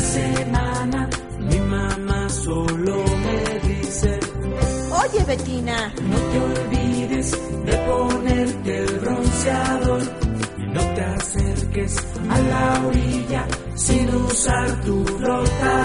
semana mi mamá solo me dice: Oye, Betina, no te olvides de ponerte el bronceador y no te acerques a la orilla sin usar tu bloqueador.